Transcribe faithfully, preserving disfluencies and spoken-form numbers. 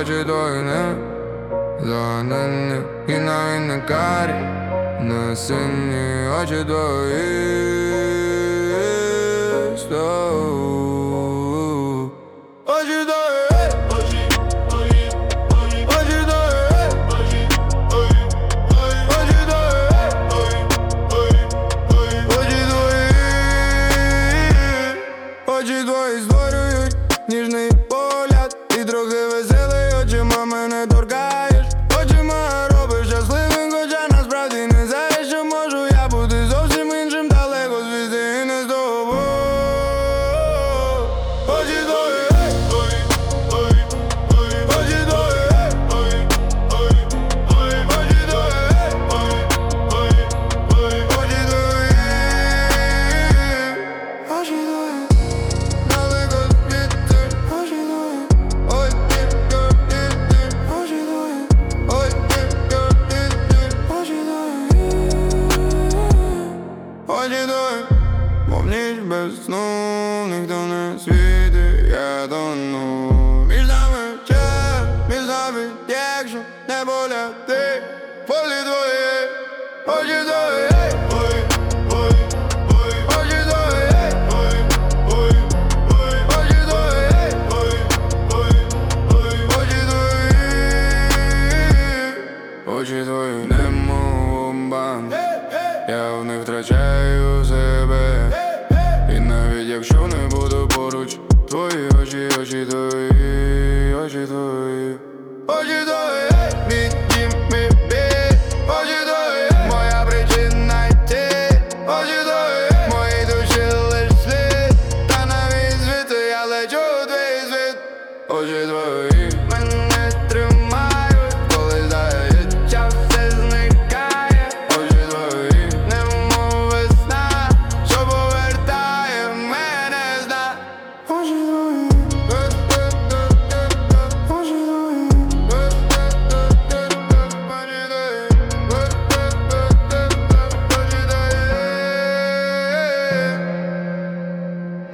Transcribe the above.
очі твої не загнені і навіть не карі, не сині очі твої. Очі твої, очі твої, очі твої, очі твої, очі твої, очі твої створюють ніжний погляд і трохи веселий, очима мене торкаєш. Очима робиш щасливим, хоча насправді не знаєш, що можу я бути зовсім іншим, далеко звідси і не з тобою. Очі твої, очі твої, очі твої, очі твої, далеко звідси, очі твої, ой, ти гордіти, очі твої, ой, ти гордіти, очі твої, очі твої, мов ніч без сну, ніхто не світить, я тону. Між нами час, між нами, якщо не боляти, полі твої, очі твої, ой, ой, ой, очі твої, ой, ой, ой, очі твої, ой, ой, ой, очі твої, очі твої, немов обман, я в них втрачаю себе. І навіть якщо не буду поруч, твої очі, очі твої, очі твої, очі твої, мій дім, мій біль, очі твої, моя причина йти, очі твої, мої душі лиш слід, та навіть звідти я лечу у твій світ, очі твої.